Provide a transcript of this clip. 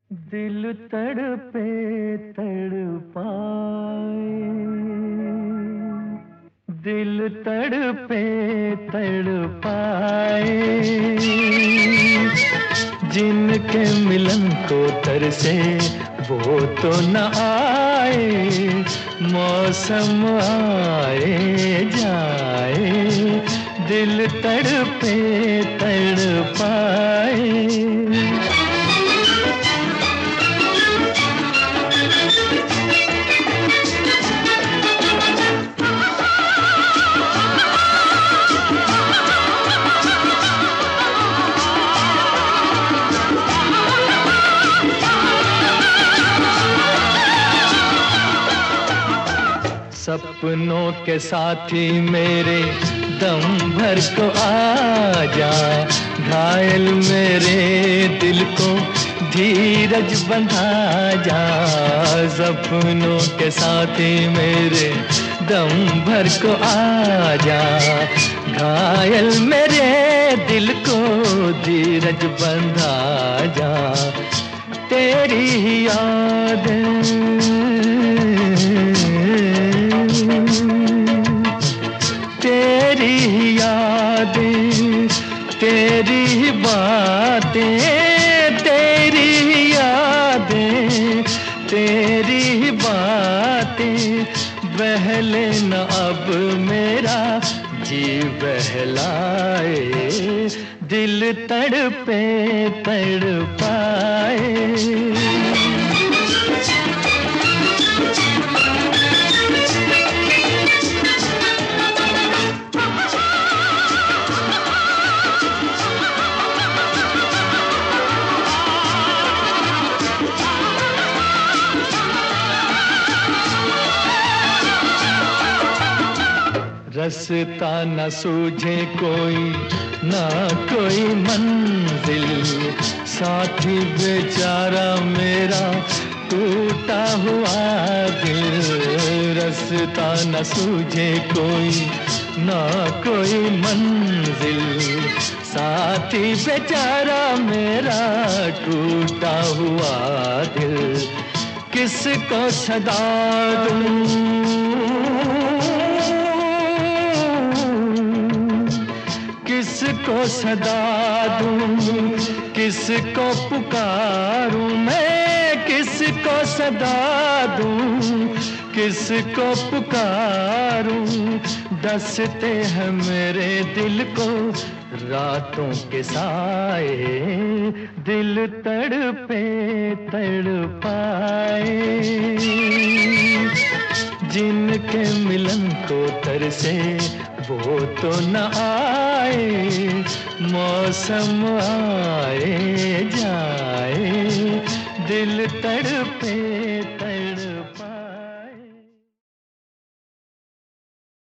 दिल तड़पे तड़पाए, दिल तड़पे तड़पाए, जिनके मिलन को तरसे वो तो न आए। मौसम आए जाए, दिल तड़पे तड़पाए। सपनों के साथी मेरे दम भर को आ जा, घायल मेरे दिल को धीरज बंधा जा। सपनों के साथी मेरे दम भर को आ जा, घायल मेरे दिल को धीरज बंधा जा। तेरी याद तेरी यादें, तेरी बातें, तेरी यादें, तेरी बातें, बहले न अब मेरा जी बहलाए। दिल तड़पे तड़पाए। रास्ता न सूझे कोई, ना कोई मंजिल, साथी बेचारा मेरा टूटा हुआ दिल। रास्ता न सूझे कोई, ना कोई मंजिल, साथी बेचारा मेरा टूटा हुआ दिल। किसको सदा दूं, किसको सदा दूं, किसको पुकारूं मैं, किसको सदा दूं, किसको पुकारूं। डसते हैं मेरे दिल को रातों के साए, दिल तड़पे तड़पाए। जिनके मिलन को तरसे वो तो न आए। मौसम आए जाए, दिल तड़पे तड़पाए।